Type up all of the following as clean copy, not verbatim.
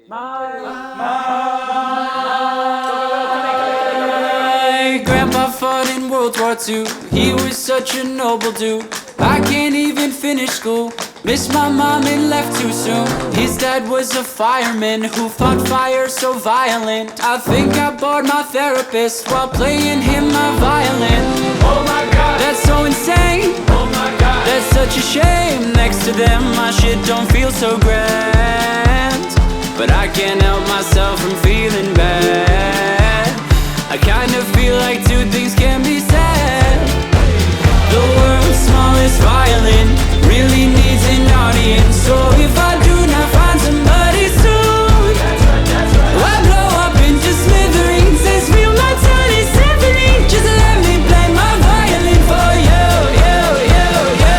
My grandpa fought in World War II. He was such a noble dude. I can't even finish school. Missed my mom and left too soon. His dad was a fireman who fought fire so violent. I think I bored my therapist while playing him my violin. Oh my God, That's so insane. oh my God, That's such a shame. Next to them my shit don't feel so grand. But I can't help myself from feeling bad. I kind of feel like two things can be said. The world's smallest violin really needs an audience. So if I do not find somebody soon, I blow up into smithereens. This feel my tiny symphony. Just let me play my violin for you, you, you, you.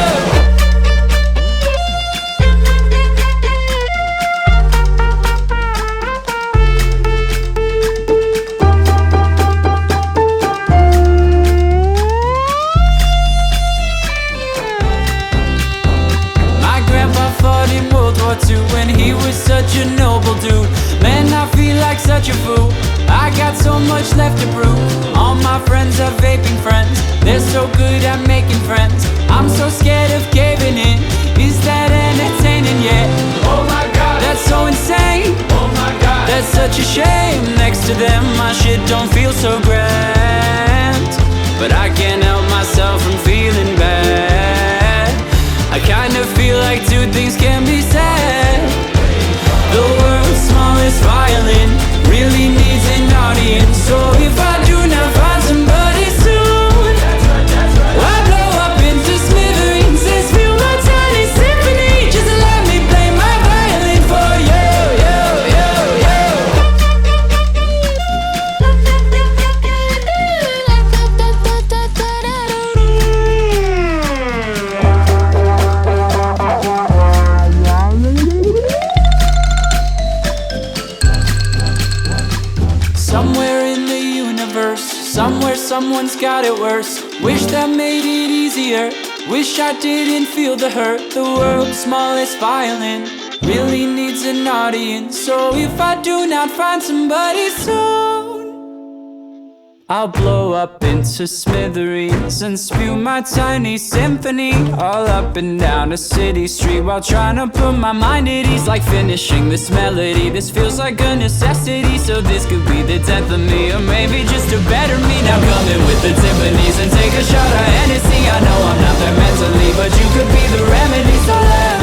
My grandpa fought in World War II when he was such a noble dude. Man, I feel like such a fool. I got so much left to prove. All my friends are vaping friends. They're so good at making friends. I'm so scared of caving in. Is that entertaining yet? oh my God, That's so insane. oh my God, That's such a shame. Next to them my shit don't feel so grand. But I can't help myself from feeling bad. I kind of feel like two things can be said. The world's smallest violin really needs an audience. So if I do not find somebody soon, I blow up into smithereens. This feel my tiny symphony. Just let me play my violin for you, you, you, you. Somewhere in the universe, somewhere someone's got it worse. Wish that made it easier. Wish I didn't feel the hurt. The world's smallest violin really needs an audience. So if I do not find somebody soon, I'll blow up into smithereens and spew my tiny symphony all up and down a city street while trying to put my mind at ease. Like finishing this melody, this feels like a necessity. So this could be the 10th of me, or maybe just a better me. Now come in with the timpanis and take a shot of Hennessy. I know I'm not there mentally, but you could be the remedy. So let